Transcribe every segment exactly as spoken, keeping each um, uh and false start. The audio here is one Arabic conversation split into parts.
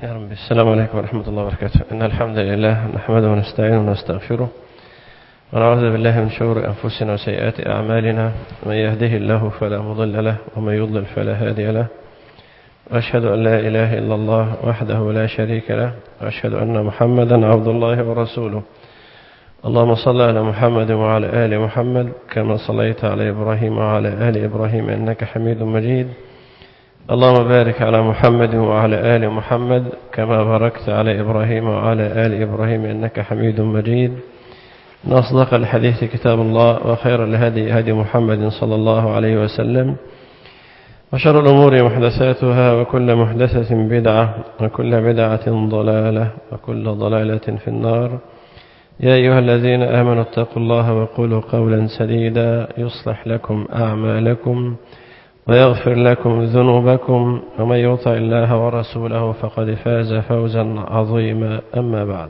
يا رب. السلام عليكم ورحمة الله وبركاته. إن الحمد لله نحمده ونستعينه ونستغفره ونعوذ بالله من شرور أنفسنا وسيئات أعمالنا، من يهده الله فلا مضل له ومن يضلل فلا هادي له، وأشهد أن لا إله إلا الله وحده لا شريك له، وأشهد أن محمدا عبد الله ورسوله. اللهم صل على محمد وعلى آل محمد كما صليت على إبراهيم وعلى آل إبراهيم إنك حميد مجيد. اللهم بارك على محمد وعلى آل محمد كما باركت على إبراهيم وعلى آل إبراهيم إنك حميد مجيد. نصدق الحديث كتاب الله، وخير الهدي هدي محمد صلى الله عليه وسلم، وشر الأمور محدثاتها، وكل محدثة بدعة، وكل بدعة ضلالة، وكل ضلالة في النار. يا أيها الذين آمنوا اتقوا الله وقولوا قولا سديدا يصلح لكم أعمالكم ويغفر لكم ذنوبكم، ومن يطع الله ورسوله فقد فاز فوزا عظيما. أما بعد،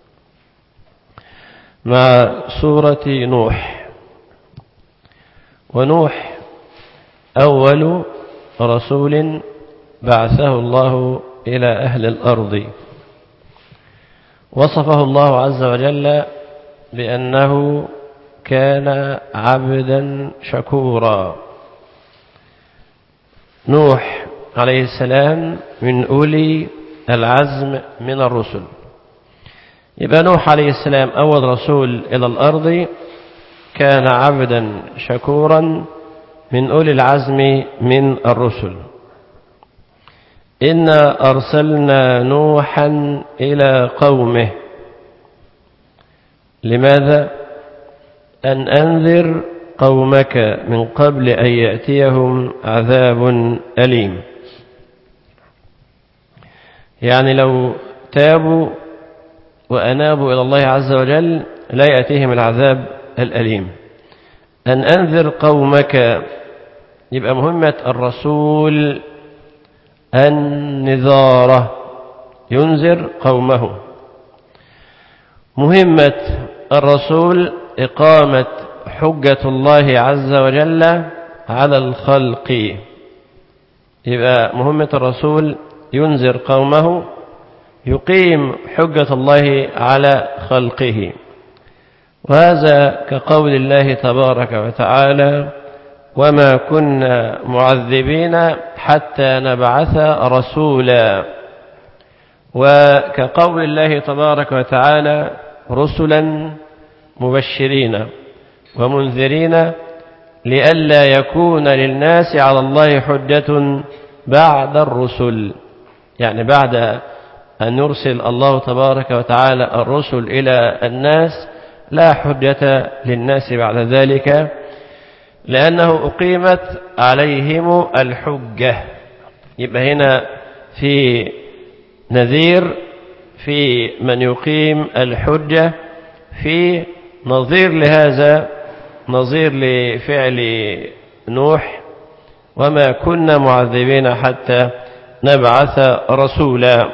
مع سورة نوح. ونوح أول رسول بعثه الله إلى أهل الأرض، وصفه الله عز وجل بأنه كان عبدا شكورا. نوح عليه السلام من أولي العزم من الرسل. يبقى نوح عليه السلام أول رسول إلى الأرض، كان عبدا شكورا من أولي العزم من الرسل. إنا أرسلنا نوحا إلى قومه. لماذا؟ أن أنذر قومك من قبل أن يأتيهم عذاب أليم. يعني لو تابوا وأنابوا إلى الله عز وجل لا يأتيهم العذاب الأليم. أن أنذر قومك، يبقى مهمة الرسول النذارة، ينذر قومه. مهمة الرسول إقامة حجة الله عز وجل على الخلق. يبقى مهمة الرسول ينذر قومه، يقيم حجة الله على خلقه. وهذا كقول الله تبارك وتعالى: وما كنا معذبين حتى نبعث رسولا. وكقول الله تبارك وتعالى: رسلا مبشرين ومنذرين لئلا يكون للناس على الله حجة بعد الرسل. يعني بعد أن يرسل الله تبارك وتعالى الرسل إلى الناس لا حجة للناس بعد ذلك، لأنه أقيمت عليهم الحجة. يبقى هنا في نذير، في من يقيم الحجة، في نظير لهذا، نظير لفعل نوح: وما كنا معذبين حتى نبعث رسولا.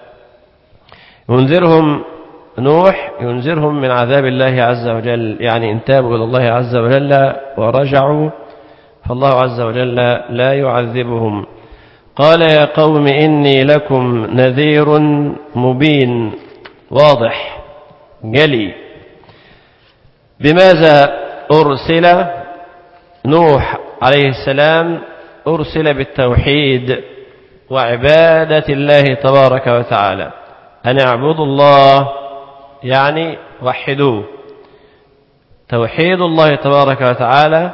ينذرهم نوح، ينذرهم من عذاب الله عز وجل. يعني إن تابوا إلى الله عز وجل ورجعوا فالله عز وجل لا يعذبهم. قال: يا قوم إني لكم نذير مبين، واضح جلي. بماذا أرسل نوح عليه السلام؟ أرسل بالتوحيد وعبادة الله تبارك وتعالى. أن اعبدوا الله يعني وحدوه، توحيد الله تبارك وتعالى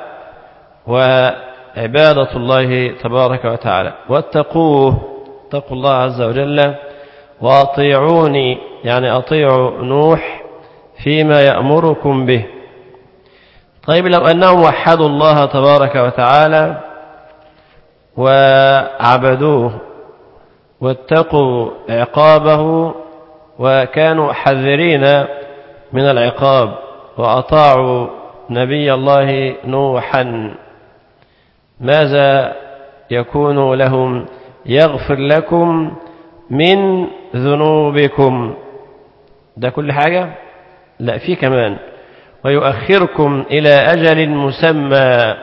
وعبادة الله تبارك وتعالى. واتقوه، اتقوا الله عز وجل. وأطيعوني يعني أطيعوا نوح فيما يأمركم به. طيب، لو أنهم وحدوا الله تبارك وتعالى وعبدوه واتقوا عقابه وكانوا حذرين من العقاب وأطاعوا نبي الله نوحا، ماذا يكون لهم؟ يغفر لكم من ذنوبكم. ده كل حاجة؟ لا، في كمان: ويؤخركم إلى أجل مسمى.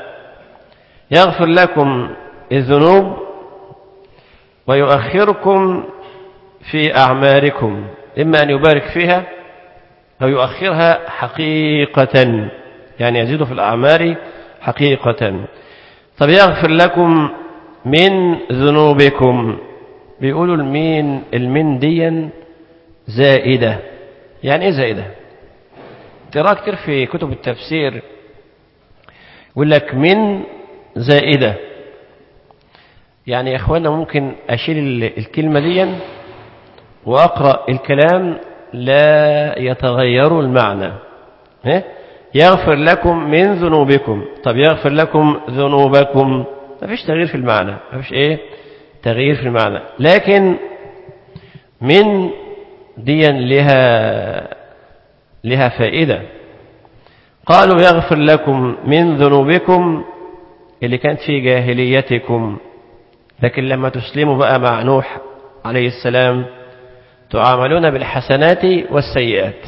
يغفر لكم الذنوب ويؤخركم في أعماركم، إما أن يبارك فيها أو يؤخرها حقيقة، يعني يزيد في الأعمار حقيقة. طب يغفر لكم من ذنوبكم، بيقولوا المين المين ديا زائدة. يعني إيه زائدة؟ ترى كتير في كتب التفسير يقول لك من زائدة، يعني يا إخوانا ممكن أشيل الكلمة دي وأقرأ الكلام لا يتغير المعنى. يغفر لكم من ذنوبكم، طب يغفر لكم ذنوبكم، ما فيش تغيير في المعنى، ما فيش إيه تغيير في المعنى. لكن من ديا لها لها فائدة. قالوا يغفر لكم من ذنوبكم اللي كانت في جاهليتكم، لكن لما تسلموا بقى مع نوح عليه السلام تعاملون بالحسنات والسيئات.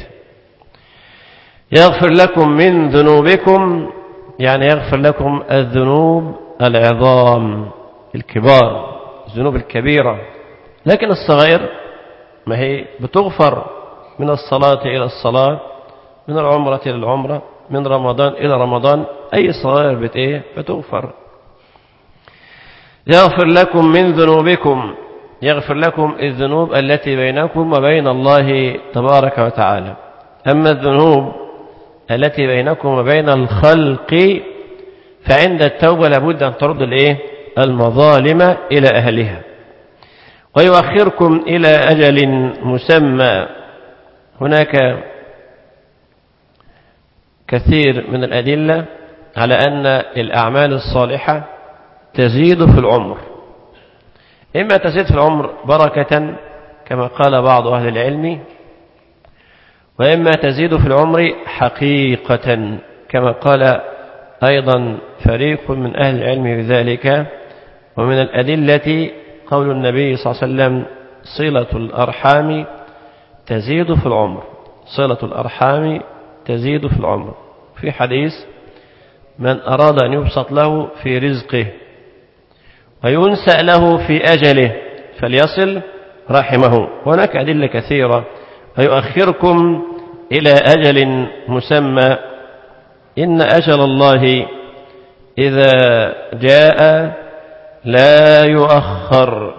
يغفر لكم من ذنوبكم يعني يغفر لكم الذنوب العظام الكبار، الذنوب الكبيرة، لكن الصغير ما هي بتغفر، من الصلاة إلى الصلاة، من العمرة إلى العمرة، من رمضان إلى رمضان، أي صغير بت إيه بتغفر. يغفر لكم من ذنوبكم، يغفر لكم الذنوب التي بينكم وبين الله تبارك وتعالى. أما الذنوب التي بينكم وبين الخلق فعند التوبة لابد أن ترد الإيه المظالم إلى أهلها. ويؤخركم إلى أجل مسمى. هناك كثير من الأدلة على أن الأعمال الصالحة تزيد في العمر، إما تزيد في العمر بركة كما قال بعض أهل العلم، وإما تزيد في العمر حقيقة كما قال أيضا فريق من أهل العلم بذلك. ومن الأدلة قول النبي صلى الله عليه وسلم صلة الأرحام تزيد في العمر، صلة الأرحام تزيد في العمر. في حديث من أراد أن يبسط له في رزقه وينسأ له في أجله فليصل رحمه. هناك أدلة كثيرة. ويؤخركم إلى أجل مسمى، إن أجل الله إذا جاء لا يؤخر.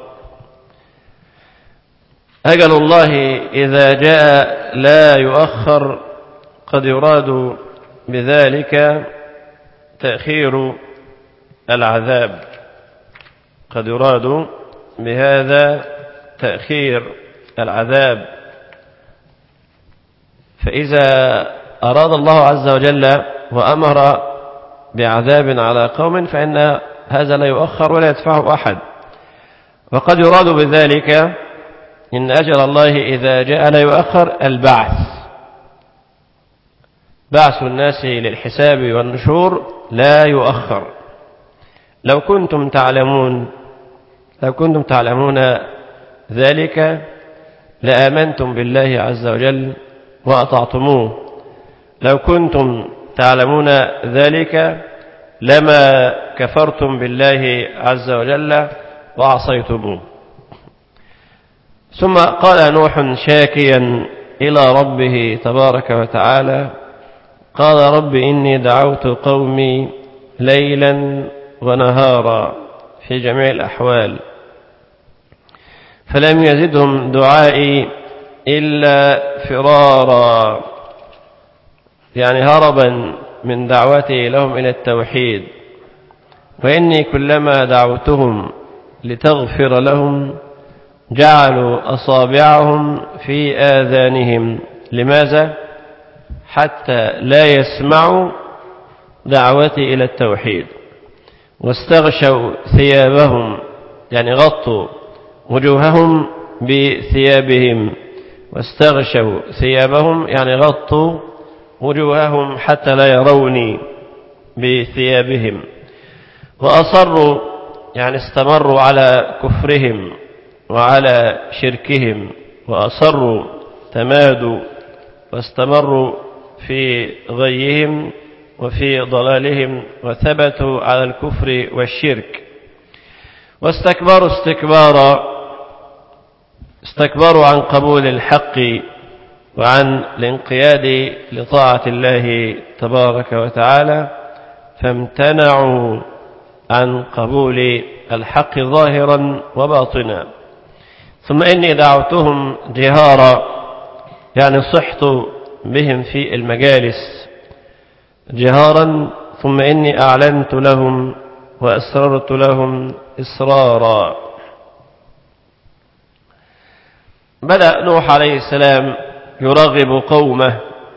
أجل الله إذا جاء لا يؤخر، قد يراد بذلك تأخير العذاب، قد يراد بهذا تأخير العذاب. فإذا أراد الله عز وجل وأمر بعذاب على قوم فإن هذا لا يؤخر ولا يدفعه أحد. وقد يراد بذلك إن أجل الله إذا جاء لا يؤخر البعث، بعث الناس للحساب والنشور لا يؤخر. لو كنتم تعلمون لو كنتم تعلمون ذلك لآمنتم بالله عز وجل وأطعتموه. لو كنتم تعلمون ذلك لما كفرتم بالله عز وجل وعصيتموه. ثم قال نوح شاكيا إلى ربه تبارك وتعالى قال رب إني دعوت قومي ليلا ونهارا في جميع الأحوال فلم يزدهم دعائي إلا فرارا، يعني هربا من دعوتي لهم إلى التوحيد. وإني كلما دعوتهم لتغفر لهم جعلوا أصابعهم في آذانهم. لماذا؟ حتى لا يسمعوا دعوتي إلى التوحيد. واستغشوا ثيابهم، يعني غطوا وجوههم بثيابهم. واستغشوا ثيابهم يعني غطوا وجوههم حتى لا يروني بثيابهم. وأصروا يعني استمروا على كفرهم وعلى شركهم، وأصروا تمادوا واستمروا في غيهم وفي ضلالهم وثبتوا على الكفر والشرك. واستكبروا استكبارا استكبروا عن قبول الحق وعن الانقياد لطاعة الله تبارك وتعالى، فامتنعوا عن قبول الحق ظاهرا وباطنا. ثم إني دعوتهم جهارا، يعني صحت بهم في المجالس جهارا، ثم إني أعلنت لهم وأسررت لهم إسرارا. بدأ نوح عليه السلام يرغب قومه،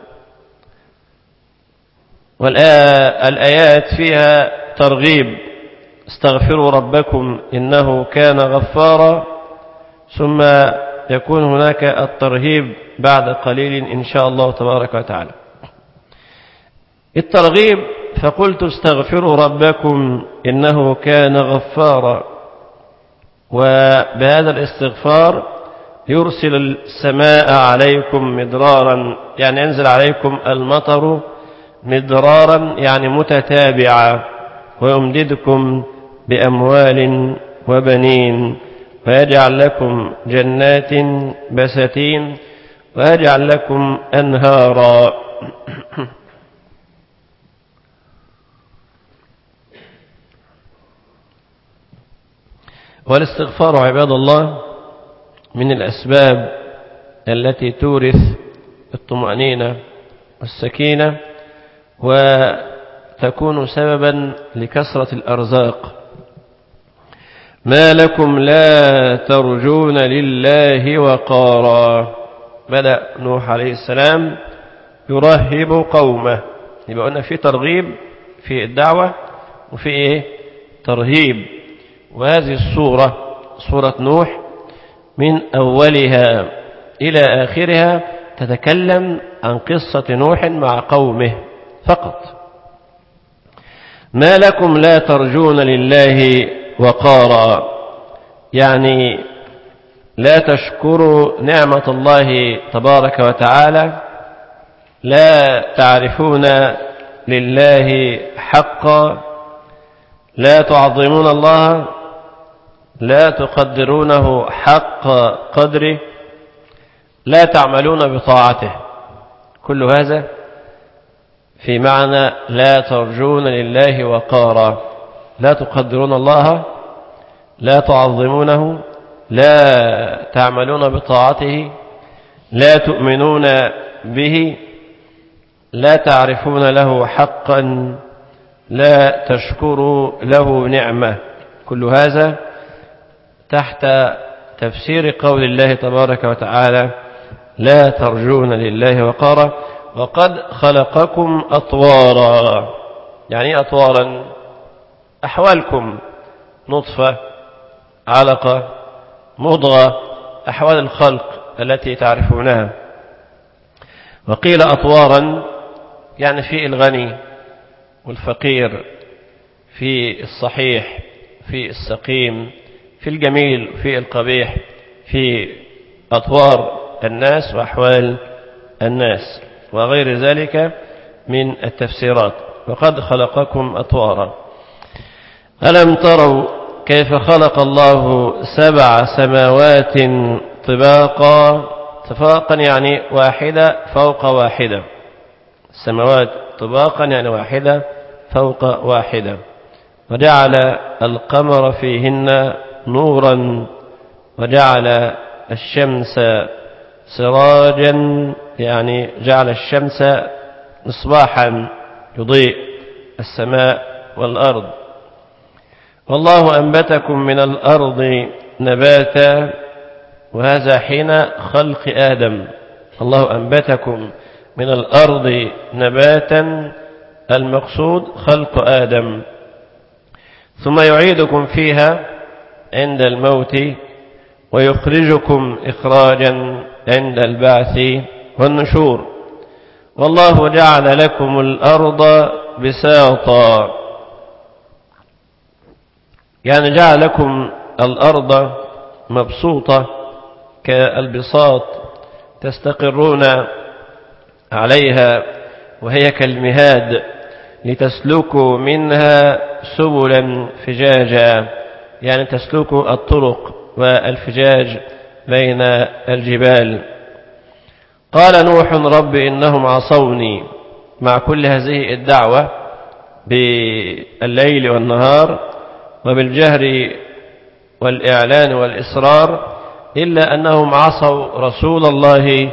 والآيات فيها ترغيب: استغفروا ربكم إنه كان غفارا، ثم يكون هناك الترهيب بعد قليل إن شاء الله تبارك وتعالى. الترغيب: فقلت استغفروا ربكم إنه كان غفارا، وبهذا الاستغفار يرسل السماء عليكم مدرارا، يعني ينزل عليكم المطر مدرارا يعني متتابعا، ويمددكم بأموال وبنين، ويجعل لكم جنات بساتين، ويجعل لكم أنهارا. والاستغفار عباد الله من الأسباب التي تورث الطمأنينة والسكينة، وتكون سببا لكثرة الأرزاق. ما لكم لا ترجون لله وقارا. بدأ نوح عليه السلام يرهب قومه، يبقى قلنا في ترغيب في الدعوة وفي إيه؟ ترهيب. وهذه السورة سورة نوح من أولها إلى آخرها تتكلم عن قصة نوح مع قومه فقط. ما لكم لا ترجون لله وقارا، يعني لا تشكروا نعمة الله تبارك وتعالى، لا تعرفون لله حقا، لا تعظمون الله، لا تقدرونه حق قدره، لا تعملون بطاعته. كل هذا في معنى لا ترجون لله وقارا، لا تقدرون الله، لا تعظمونه، لا تعملون بطاعته، لا تؤمنون به، لا تعرفون له حقا، لا تشكروا له نعمة. كل هذا تحت تفسير قول الله تبارك وتعالى: لا ترجون لله وقارا، وقد خلقكم أطوارا. يعني أطوارا؟ أحوالكم، نطفة، علقة، مضغة، أحوال الخلق التي تعرفونها. وقيل أطوارا يعني في الغني والفقير، في الصحيح، في السقيم، في الجميل، في القبيح، في أطوار الناس وأحوال الناس وغير ذلك من التفسيرات. وقد خلقكم أطوارا. ألم تروا كيف خلق الله سبع سماوات طباقا. طباقا يعني واحدة فوق واحدة، السماوات طباقا يعني واحدة فوق واحدة. وجعل القمر فيهن نورا، وجعل الشمس سراجا، يعني جعل الشمس مصباحا يضيء السماء والأرض. والله أنبتكم من الأرض نباتا، وهذا حين خلق آدم. الله أنبتكم من الأرض نباتا، المقصود خلق آدم، ثم يعيدكم فيها عند الموت، ويخرجكم إخراجا عند البعث والنشور. والله جعل لكم الأرض بساطا، يعني جعل لكم الأرض مبسوطة كالبساط تستقرون عليها، وهي كالمهاد، لتسلكوا منها سبلا فجاجا، يعني تسلكوا الطرق والفجاج بين الجبال. قال نوح رب إنهم عصوني، مع كل هذه الدعوة بالليل والنهار وبالجهر والإعلان والإصرار، إلا أنهم عصوا رسول الله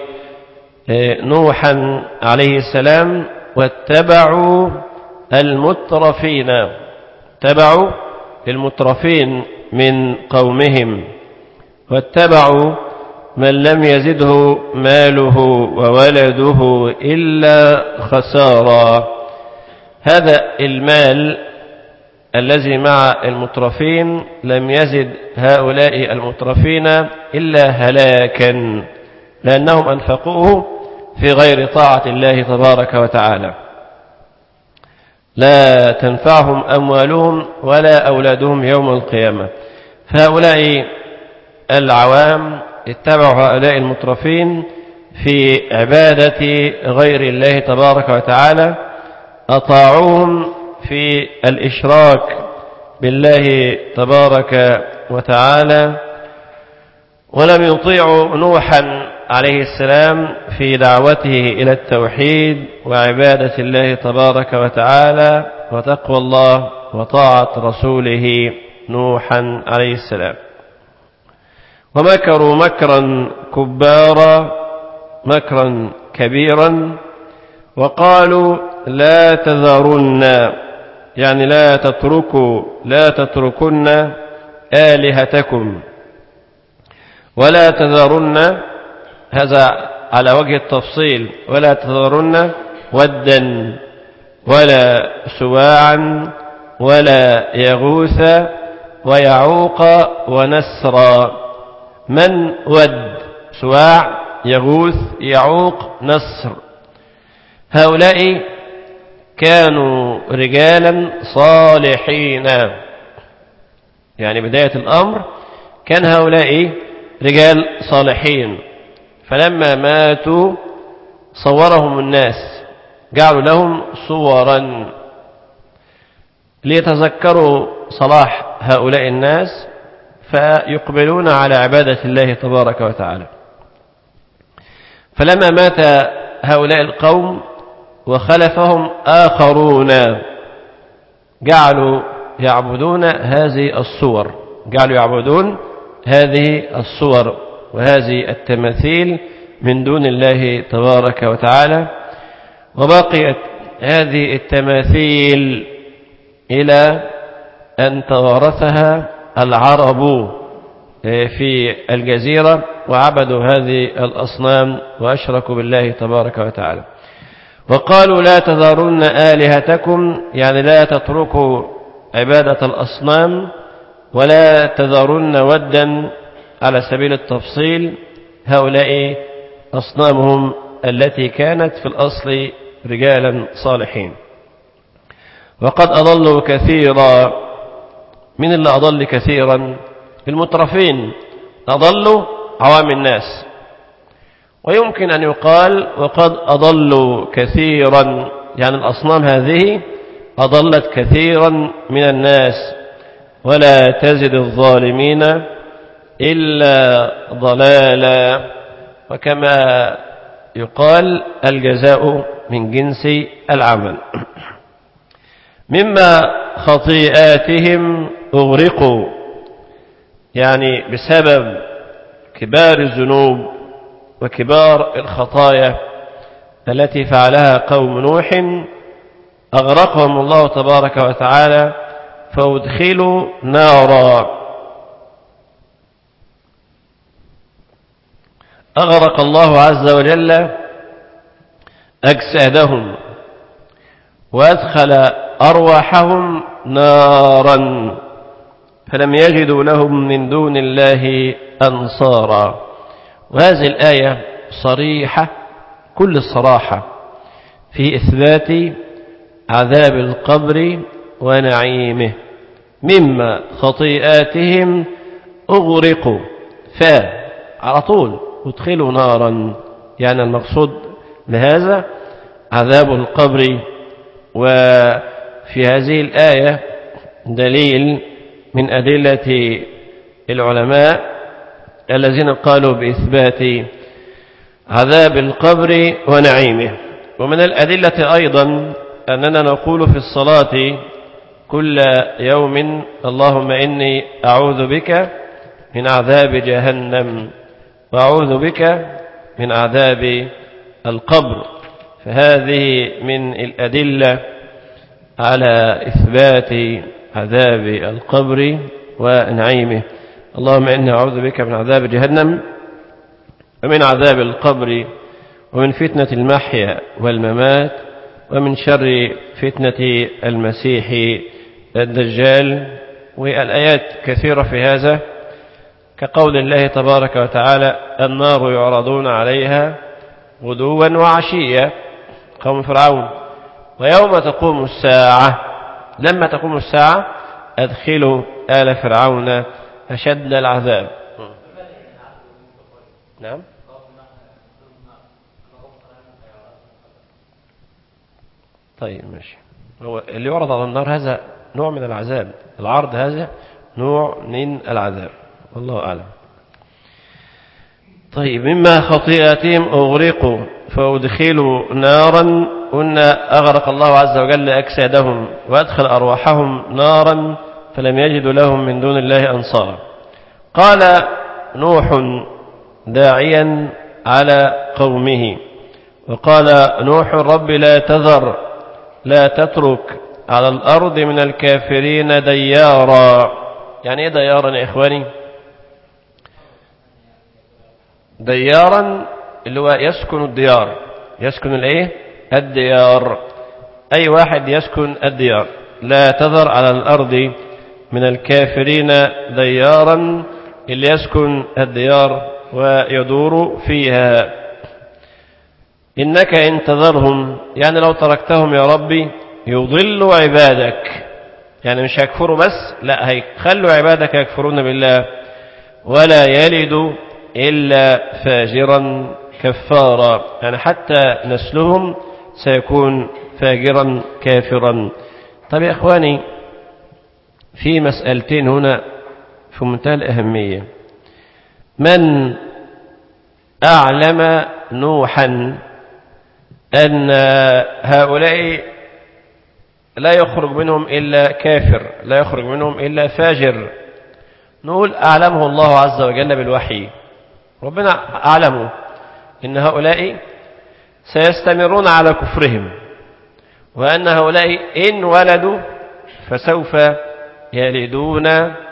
نوحا عليه السلام واتبعوا المترفين، اتبعوا المترفين من قومهم، واتبعوا من لم يزده ماله وولده إلا خسارا. هذا المال الذي مع المترفين لم يزد هؤلاء المترفين إلا هلاكا، لأنهم أنفقوه في غير طاعة الله تبارك وتعالى. لا تنفعهم أموالهم ولا أولادهم يوم القيامة. فهؤلاء العوام اتبعوا هؤلاء المترفين في عبادة غير الله تبارك وتعالى، أطاعوهم في الإشراك بالله تبارك وتعالى، ولم يطيعوا نوحا عليه السلام في دعوته إلى التوحيد وعبادة الله تبارك وتعالى وتقوى الله وطاعة رسوله نوحا عليه السلام. ومكروا مكرا كبارا، مكرا كبيرا، وقالوا لا تذرن، يعني لا تتركوا لا تتركن آلهتكم، ولا تذرن، هذا على وجه التفصيل، ولا تذرن ودا ولا سواعا ولا يغوث ويعوق ونسرا. من ود، سواع، يغوث، يعوق، نسر، هؤلاء كانوا رجالا صالحين. يعني بداية الأمر كان هؤلاء رجال صالحين، فلما ماتوا صورهم الناس، جعلوا لهم صورا ليتذكروا صلاح هؤلاء الناس فيقبلون على عبادة الله تبارك وتعالى. فلما مات هؤلاء القوم وخلفهم آخرون جعلوا يعبدون هذه الصور، جعلوا يعبدون هذه الصور وهذه التماثيل من دون الله تبارك وتعالى. وبقيت هذه التماثيل إلى أن توارثها العرب في الجزيرة وعبدوا هذه الأصنام وأشركوا بالله تبارك وتعالى. وقالوا لا تذرن آلهتكم، يعني لا تتركوا عبادة الأصنام، ولا تذرن ودا على سبيل التفصيل، هؤلاء أصنامهم التي كانت في الأصل رجالا صالحين. وقد أضلوا كثيرا. من اللي أضل كثيرا؟ المترفين أضلوا عوام الناس. ويمكن أن يقال وقد أضلوا كثيرا، يعني الأصنام هذه أضلت كثيرا من الناس، ولا تزد الظالمين إلا ضلالا. وكما يقال الجزاء من جنس العمل. مما خطيئاتهم أغرقوا، يعني بسبب كبار الذنوب وكبار الخطايا التي فعلها قوم نوح أغرقهم الله تبارك وتعالى فأدخلوا نارا. أغرق الله عز وجل أجسادهم وأدخل أرواحهم نارا، فلم يجدوا لهم من دون الله أنصارا. وهذه الآية صريحة كل الصراحة في إثبات عذاب القبر ونعيمه. مما خطيئاتهم أغرقوا، فعلى طول ادخلوا نارا، يعني المقصود بهذا عذاب القبر. وفي هذه الآية دليل من أدلة العلماء الذين قالوا بإثبات عذاب القبر ونعيمه. ومن الأدلة أيضا أننا نقول في الصلاة كل يوم اللهم إني أعوذ بك من عذاب جهنم وأعوذ بك من عذاب القبر. فهذه من الأدلة على إثبات عذاب القبر ونعيمه. اللهم إني أعوذ بك من عذاب جهنم ومن عذاب القبر ومن فتنة المحيا والممات ومن شر فتنة المسيح الدجال. والآيات كثيرة في هذا، كقول الله تبارك وتعالى النار يعرضون عليها غدوا وعشيا قوم فرعون ويوم تقوم الساعة لما تقوم الساعة أدخلوا آل فرعون أشد العذاب. نعم. طيب ماشي. هو اللي يعرض على النار هذا نوع من العذاب، العرض هذا نوع من العذاب، والله أعلم. طيب مما خطيئتهم أغرقوا فأدخلوا نارا، قلنا أغرق الله عز وجل أجسادهم وأدخل أرواحهم نارا فلم يجدوا لهم من دون الله أنصارا. قال نوح داعيا على قومه، وقال نوح رب لا تذر لا تترك على الأرض من الكافرين ديارا. يعني إيه ديارا يا إخواني؟ ديارا اللي هو يسكن الديار، يسكن الايه الديار، أي واحد يسكن الديار. لا تذر على الأرض من الكافرين ديارا، اللي يسكن الديار ويدور فيها. إنك إن تذرهم، يعني لو تركتهم يا ربي يضلوا عبادك، يعني مش هيكفروا بس، لا هيخلوا عبادك يكفرون بالله، ولا يلدوا إلا فاجرا كفارا، يعني حتى نسلهم سيكون فاجرا كافرا. طيب يا إخواني، في مسألتين هنا في منتهى الأهمية. من أعلم نوحا أن هؤلاء لا يخرج منهم إلا كافر، لا يخرج منهم إلا فاجر؟ نقول أعلمه الله عز وجل بالوحي. ربنا أعلمه إن هؤلاء سيستمرون على كفرهم، وأن هؤلاء إن ولدوا فسوف يلدون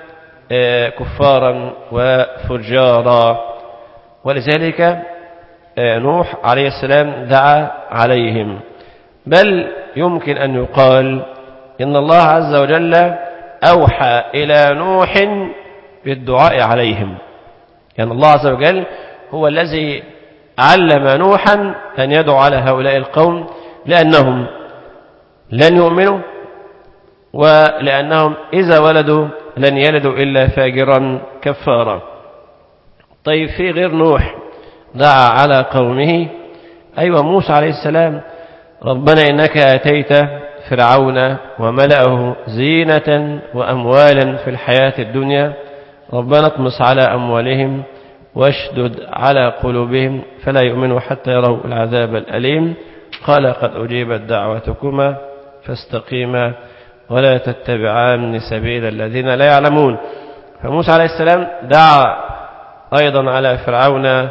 كفارا وفجارا. ولذلك نوح عليه السلام دعا عليهم. بل يمكن أن يقال إن الله عز وجل أوحى إلى نوح بالدعاء عليهم، يعني الله عز وجل هو الذي علم نوحا أن يدعو على هؤلاء القوم، لأنهم لن يؤمنوا، ولأنهم إذا ولدوا لن يلدوا إلا فاجرا كفارا. طيب في غير نوح دعا على قومه، أيوة موسى عليه السلام، ربنا إنك أتيت فرعون وملأه زينة وأموالا في الحياة الدنيا، ربنا اطمس على أموالهم واشدد على قلوبهم فلا يؤمنوا حتى يروا العذاب الأليم. قال قد أجيبت دعوتكما فاستقيما ولا تتبعان سبيل الذين لا يعلمون. فموسى عليه السلام دعا أيضا على فرعون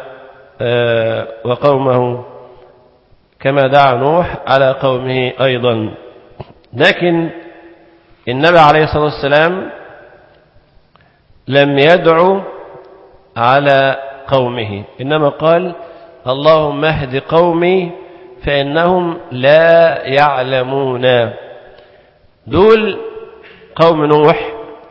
وقومه كما دعا نوح على قومه أيضا. لكن النبي عليه الصلاة والسلام لم يدعو على قومه، إنما قال اللهم اهد قومي فإنهم لا يعلمون. دول قوم نوح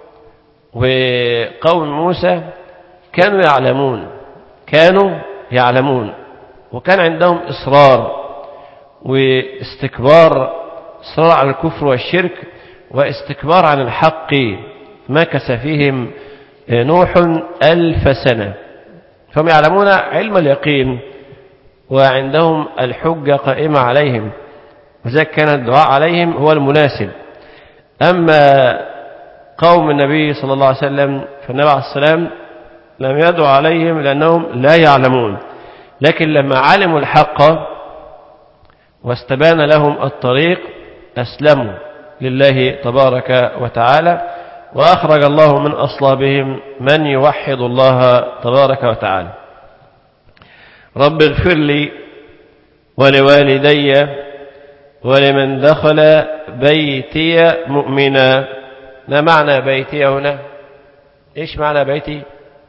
وقوم موسى كانوا يعلمون، كانوا يعلمون وكان عندهم إصرار واستكبار، إصرار على الكفر والشرك واستكبار عن الحق. مكث فيهم نوح ألف سنة، فهم يعلمون علم اليقين وعندهم الحجة قائمة عليهم، وذلك كان الدعاء عليهم هو المناسب. أما قوم النبي صلى الله عليه وسلم فالنبي عليه السلام لم يدعو عليهم لأنهم لا يعلمون، لكن لما علموا الحق واستبان لهم الطريق أسلموا لله تبارك وتعالى، وأخرج الله من أصلابهم من يوحد الله تبارك وتعالى. رب اغفر لي ولوالدي ولمن دخل بيتي مؤمنا. ما معنى بيتي هنا؟ إيش معنى بيتي؟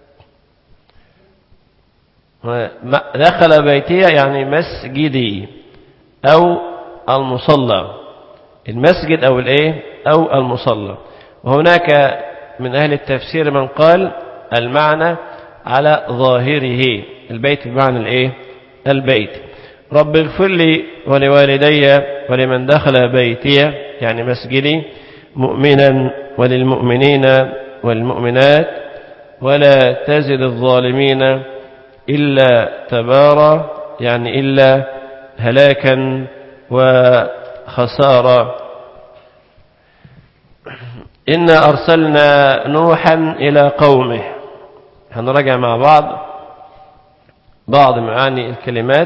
دخل بيتي يعني مسجدي أو المصلى، المسجد أو الإيه أو المصلى. وهناك من أهل التفسير من قال المعنى على ظاهره، البيت بمعنى الإيه البيت. رب اغفر لي ولوالدي ولمن دخل بيتي يعني مسجدي مؤمنا وللمؤمنين والمؤمنات ولا تزد الظالمين إلا تبارا يعني إلا هلاكا وخسارة. إنا أرسلنا نوحا إلى قومه. هنراجع مع بعض بعض معاني الكلمات،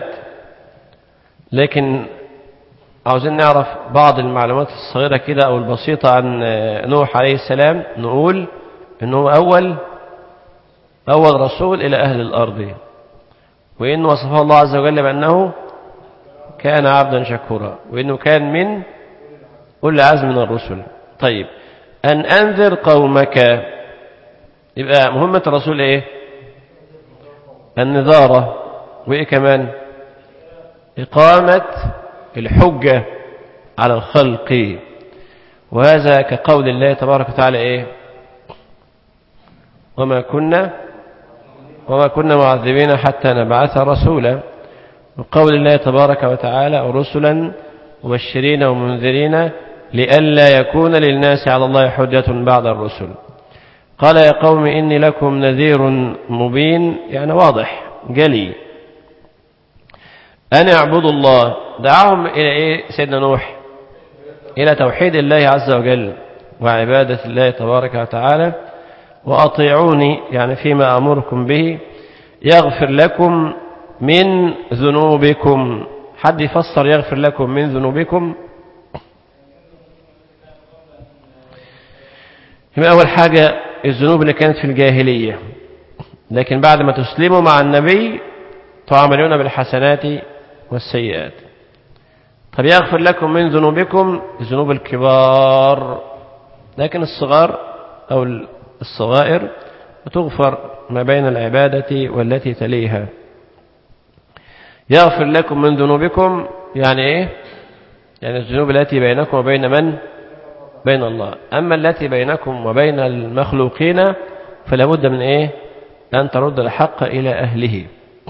لكن عاوزين نعرف بعض المعلومات الصغيرة كده أو البسيطة عن نوح عليه السلام. نقول إنه أول أول رسول إلى أهل الأرض، وإنه وصفه الله عز وجل بأنه كان عبدا شكورا، وإنه كان من أولي العزم من الرسل. طيب، أن أنذر قومك، يبقى مهمة الرسول إيه؟ النذارة، وإيه كمان؟ إقامة الحجة على الخلق. وهذا كقول الله تبارك وتعالى إيه؟ وما كنا وما كنا معذبين حتى نبعث رسولا. وقول الله تبارك وتعالى رسلا مبشرين ومنذرين لئلا يكون للناس على الله حجة بعد الرسل. قال يا قوم إني لكم نذير مبين، يعني واضح جلي. أن اعبدوا الله، دعاهم إلى إيه سيدنا نوح؟ إلى توحيد الله عز وجل وعبادة الله تبارك وتعالى. وأطيعوني يعني فيما أمركم به يغفر لكم من ذنوبكم. حد يفسر يغفر لكم من ذنوبكم؟ يبقى أول حاجة الذنوب اللي كانت في الجاهلية، لكن بعد ما تسلموا مع النبي تعاملون بالحسنات والسيئات. طب يغفر لكم من ذنوبكم الذنوب الكبار، لكن الصغار أو الصغائر وتغفر ما بين العبادة والتي تليها. يغفر لكم من ذنوبكم يعني إيه؟ يعني الذنوب التي بينكم وبين من؟ بين الله. أما التي بينكم وبين المخلوقين فلا بد من إيه؟ أن ترد الحق إلى أهله.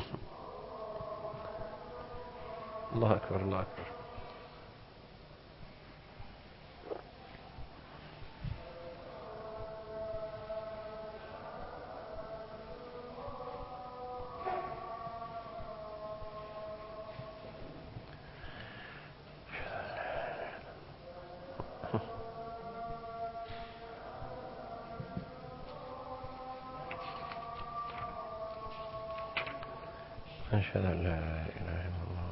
الله أكبر الله أكبر. أشهد أن لا إله إلا الله.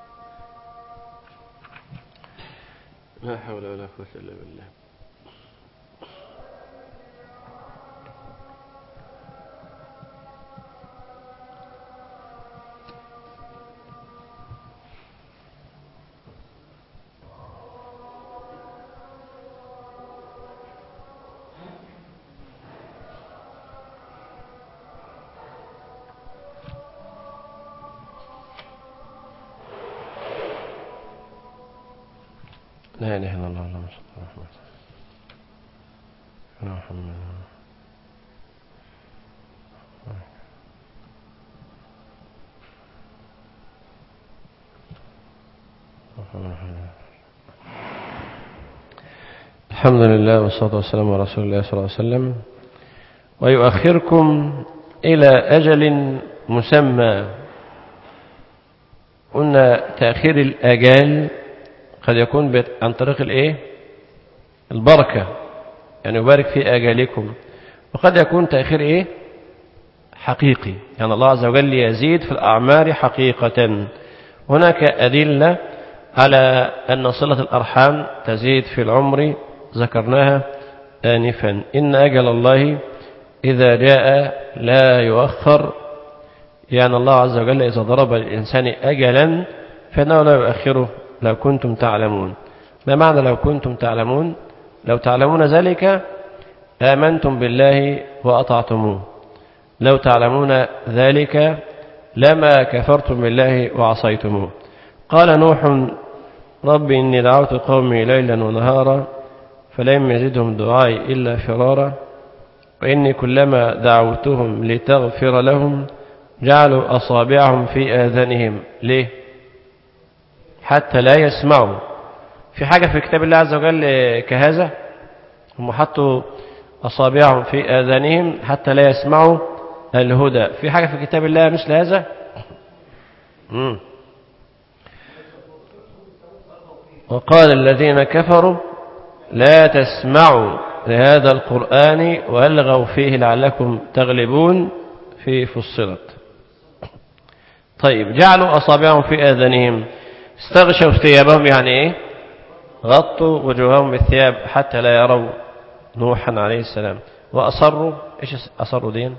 لا حول ولا قوة إلا بالله. لا إله إلا الله اللهم صل على محمد. الحمد لله والصلاة والسلام على رسول الله صلى الله عليه وسلم. ويؤخركم إلى أجل مسمى. قلنا تأخير الأجال قد يكون عن طريق الإيه؟ البركة، يعني يبارك في أجالكم، وقد يكون تأخير إيه؟ حقيقي، يعني الله عز وجل يزيد في الأعمار حقيقة. هناك أدلة على أن صلة الأرحام تزيد في العمر، ذكرناها آنفا. إن أجل الله إذا جاء لا يؤخر، يعني الله عز وجل إذا ضرب للإنسان أجلا فإنه لا يؤخره لو كنتم تعلمون. ما معنى لو كنتم تعلمون؟ لو تعلمون ذلك آمنتم بالله وأطعتموه، لو تعلمون ذلك لما كفرتم بالله وعصيتموه. قال نوح رب إني دعوت قومي ليلا ونهارا فلم يزدهم دعائي إلا فرارا وإني كلما دعوتهم لتغفر لهم جعلوا أصابعهم في آذانهم. ليه؟ حتى لا يسمعوا. في حاجة في كتاب الله عز وجل كهذا؟ هم حطوا أصابعهم في آذانهم حتى لا يسمعوا الهدى. في حاجة في كتاب الله مثل هذا؟ مم. وقال الذين كفروا لا تسمعوا لهذا القرآن والغوا فيه لعلكم تغلبون في فصلت. طيب، جعلوا أصابعهم في آذانهم، استغشوا ثيابهم، يعني إيه؟ غطوا وجوههم بالثياب حتى لا يروا نوحا عليه السلام. وأصروا، إيش أصروا دين؟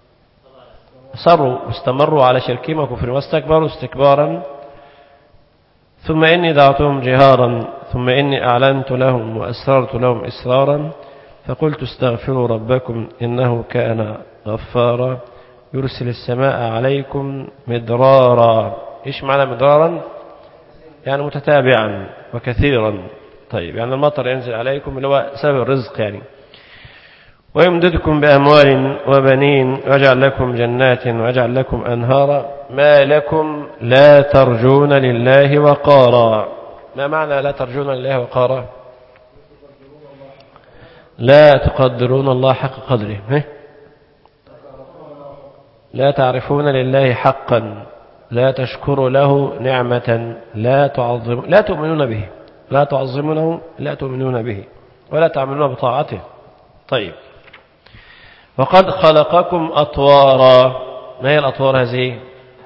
أصروا واستمروا على شركهم وكفرهم واستكبروا استكبارا. ثم إني دعوتهم جهارا ثم إني أعلنت لهم وأسررت لهم إسرارا فقلت استغفروا ربكم إنه كان غفارا يرسل السماء عليكم مدرارا. إيش معنى مدرارا؟ يعني متتابعا وكثيرا. طيب، يعني المطر ينزل عليكم اللي هو سبب الرزق يعني. ويمددكم بأموال وبنين ويجعل لكم جنات ويجعل لكم أنهارا ما لكم لا ترجون لله وقارا. ما معنى لا ترجون لله وقارا؟ لا تقدرون الله حق قدره، لا تعرفون لله حقا، لا تشكروا له نعمة، لا تعظم لا تؤمنون به، لا تعظمونه، لا تؤمنون به، ولا تعملون بطاعته. طيب، وقد خلقكم أطوارا. ما هي الأطوار هذه؟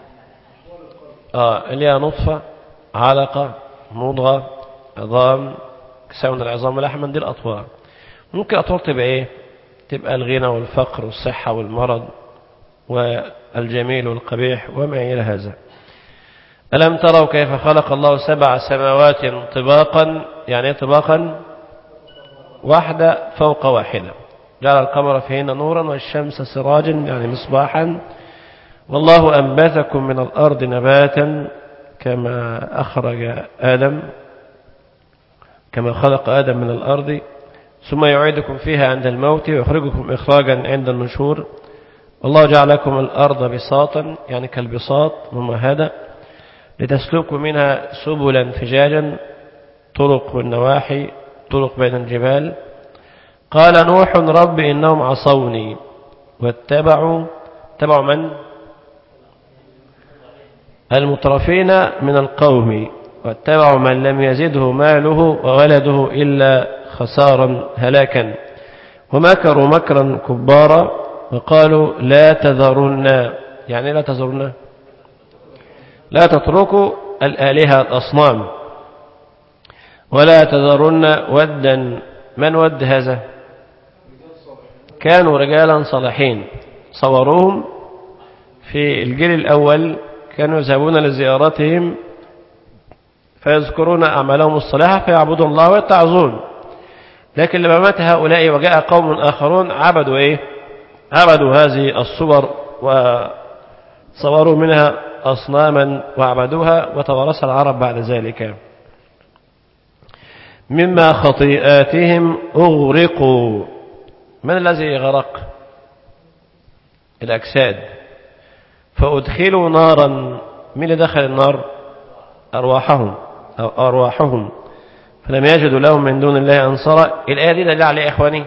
آه اللي هي نطفة، علقة، مضغة، عظام، كساون العظام ولحما، دي الأطوار. ممكن أطوار تبقى إيه؟ تبقى الغنى والفقر والصحة والمرض والجميل والقبيح وما إلى هذا. ألم تروا كيف خلق الله سبع سماوات طباقا؟ يعني طباقا واحدة فوق واحدة. جعل القمر فيهن نورا والشمس سراجا يعني مصباحا. والله أنبتكم من الأرض نباتا كما أخرج آدم كما خلق آدم من الأرض ثم يعيدكم فيها عند الموت ويخرجكم إخراجا عند النشور. والله جعل لكم الأرض بساطا يعني كالبساط ممهدة لتسلكوا منها سبلا فجاجا طرق والنواحي طرق بين الجبال. قال نوح رب إنهم عصوني واتبعوا تبعوا من؟ المترفين من القوم واتبعوا من لم يزده ماله وولده إلا خسارا هلاكا ومكروا مكرا كبارا وقالوا لا تذرن يعني لا تذرن لا تتركوا الآلهة الأصنام ولا تذرن ودا. من ود هذا؟ كانوا رجالا صالحين صوروهم في الجيل الأول، كانوا يذهبون لزيارتهم فيذكرون أعمالهم الصالحة فيعبدون الله ويتعظون. لكن لما مات هؤلاء وجاء قوم آخرون عبدوا إيه؟ عبدوا هذه الصور وصوروا منها أصناما وعبدوها وتوارث العرب بعد ذلك. مما خطيئاتهم أغرقوا. من الذي غرق؟ الأجساد. فأدخلوا نارا. من اللي دخل النار؟ أرواحهم أو أرواحهم فلم يجدوا لهم من دون الله أنصارا. الآية دي دليل على إخواني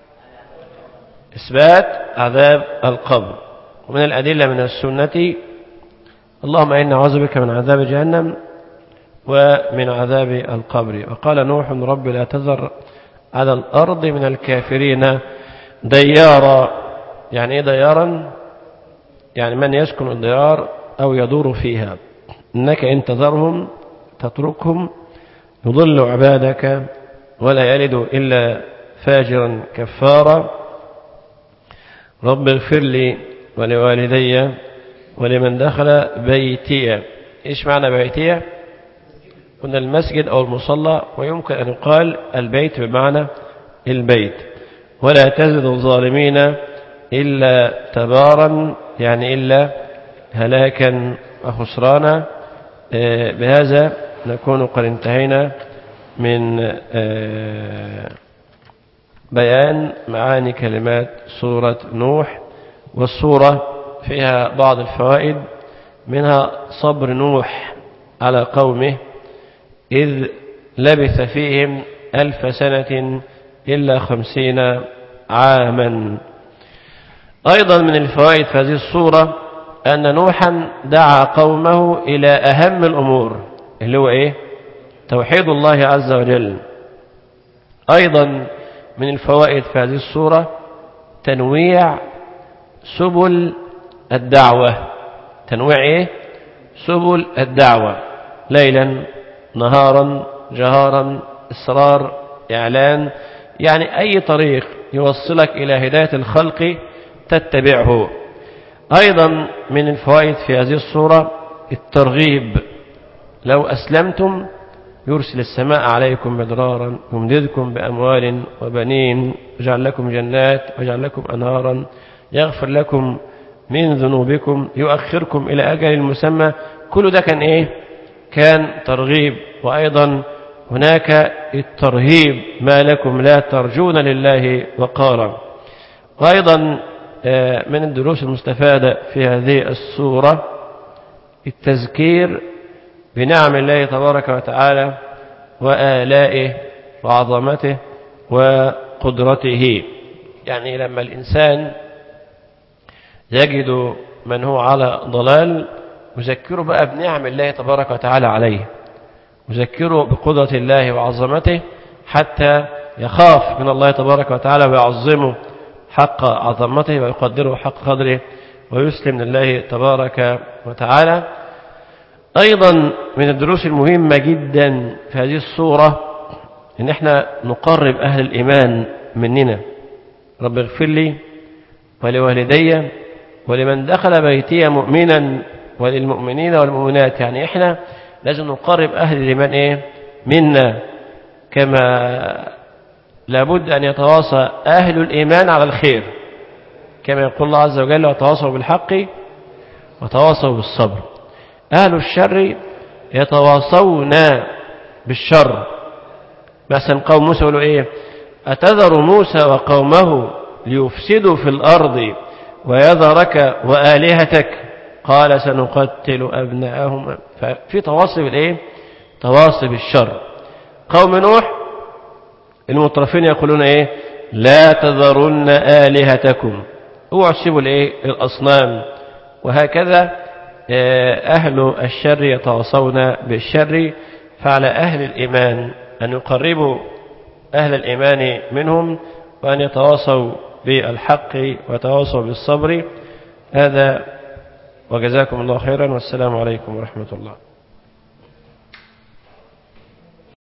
إثبات عذاب القبر. ومن الأدلة من السنة اللهم إنا نعوذ بك من عذاب جهنم ومن عذاب القبر. وقال نوح رب لا تذر على الأرض من الكافرين ديارا. يعني إيه ديارا؟ يعني من يسكن الديار أو يدور فيها. إنك إن تذرهم تتركهم يضل عبادك ولا يلد إلا فاجرا كفارا. رب اغفر لي ولوالدي ولمن دخل بيتي. إيش معنى بيتي؟ قلنا المسجد أو المصلى، ويمكن أن يقال البيت بمعنى البيت. ولا تزد الظالمين إلا تبارا، يعني إلا هلاكا وخسرانا. بهذا نكون قد انتهينا من بيان معاني كلمات سورة نوح. والسورة فيها بعض الفوائد، منها صبر نوح على قومه إذ لبث فيهم ألف سنة إلا خمسين عاما. أيضا من الفوائد في هذه السورة أن نوحا دعا قومه إلى أهم الأمور اللي هو إيه؟ توحيد الله عز وجل. أيضا من الفوائد في هذه السورة تنويع سبل الدعوة. تنويع إيه؟ سبل الدعوة، ليلا نهارا جهارا إصرار إعلان، يعني أي طريق يوصلك إلى هداية الخلق تتبعه. أيضا من الفوائد في هذه السورة الترغيب. لو أسلمتم يرسل السماء عليكم مدرارا يمددكم بأموال وبنين يجعل لكم جنات ويجعل لكم أنهارا يغفر لكم من ذنوبكم يؤخركم إلى أجل مسمى. كل ده كان إيه؟ كان ترغيب. وأيضا هناك الترهيب، ما لكم لا ترجون لله وقارا. وأيضا من الدروس المستفادة في هذه السورة التذكير بنعم الله تبارك وتعالى وآلائه وعظمته وقدرته. يعني لما الإنسان يجد من هو على ضلال يذكره بقى بنعم الله تبارك وتعالى عليه، يذكره بقدرة الله وعظمته حتى يخاف من الله تبارك وتعالى ويعظمه حق عظمته ويقدره حق قدره ويسلم لله تبارك وتعالى. أيضا من الدروس المهمة جدا في هذه السورة إن احنا نقرب أهل الإيمان مننا. رب اغفر لي ولوالدي ولمن دخل بيتي مؤمنا وللمؤمنين والمؤمنات. يعني احنا لازم نقرب أهل الإيمان إيه؟ منا، كما لابد أن يتواصى أهل الإيمان على الخير، كما يقول الله عز وجل وتواصوا بالحق وتواصوا بالصبر. أهل الشر يتواصون بالشر. مثلا قوم موسى يقولوا إيه؟ أتذر موسى وقومه ليفسدوا في الأرض ويذرك وآلهتك قال سنقتل أبناءهم. ففي تواصي بالإيه؟ تواصي بالشر. قوم نوح المطرفين يقولون إيه؟ لا تذرن آلهتكم، اوعوا تسيبوا الإيه؟ الأصنام. وهكذا أهل الشر يتواصون بالشر. فعلى أهل الإيمان أن يقربوا أهل الإيمان منهم وأن يتواصوا بالحق ويتواصوا بالصبر. هذا وجزاكم الله خيرا والسلام عليكم ورحمة الله.